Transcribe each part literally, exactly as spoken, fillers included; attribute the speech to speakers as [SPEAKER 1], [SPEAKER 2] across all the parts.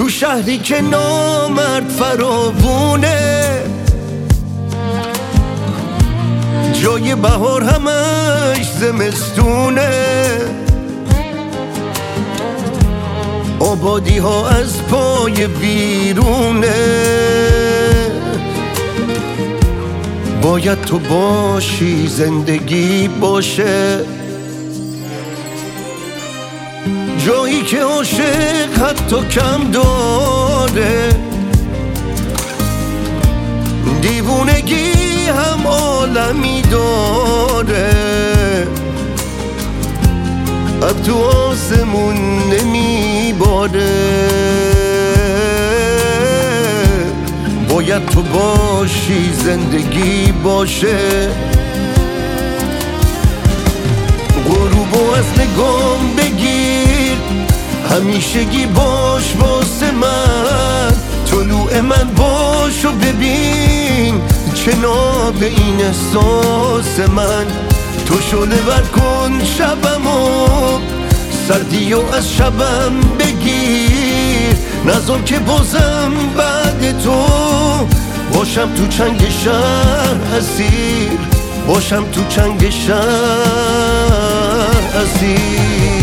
[SPEAKER 1] تو شهری که نامرد فراوونه، جای بهار همش زمستونه، آبادی ها از پای ویرونه. باید تو باشی زندگی باشه، جایی که عاشق حتی کم داره، دیوونگی هم عالمی داره، اب تو آسمون نمیباره. باید تو باشی زندگی باشه، غروبو از نگام بگیر، همیشگی باش واسه من، طلوع من باش و ببین چه ناب این احساس من. تو شعله ور کن شبمو، سردی و از شبم بگیر، نذار که بازم بعد تو باشم تو چنگ شهر اسیر، باشم تو چنگ شهر اسیر.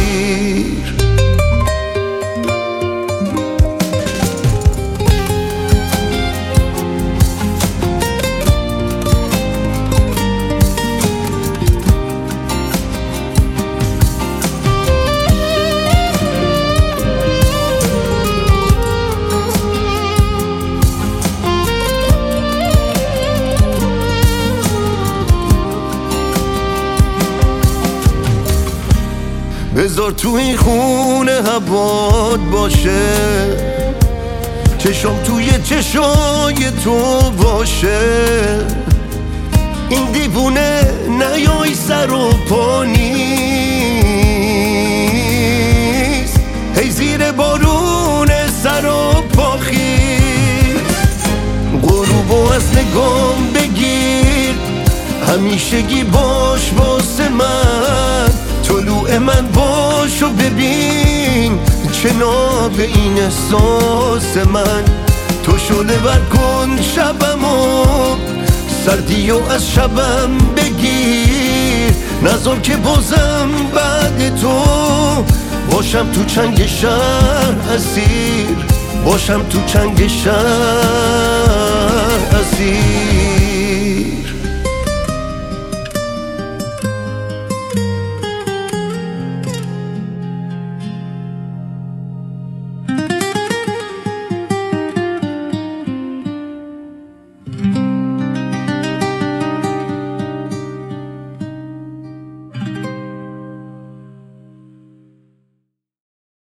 [SPEAKER 1] بذار تو این خونه هوات باشه، چشم توی چشای تو باشه، این دیوونه نیای سر و پا نیست، هی زیر بارون سر و پا خیز. غروبو از نگام بگیر، همیشگی باش واسه من، طلوع من باش و ببین چه ناب این احساس من. تو شعله ور کن شبمو، سردی و از شبم بگیر، نذار که بازم بعد تو باشم تو چنگ شهر اسیر، باشم تو چنگ شهر اسیر.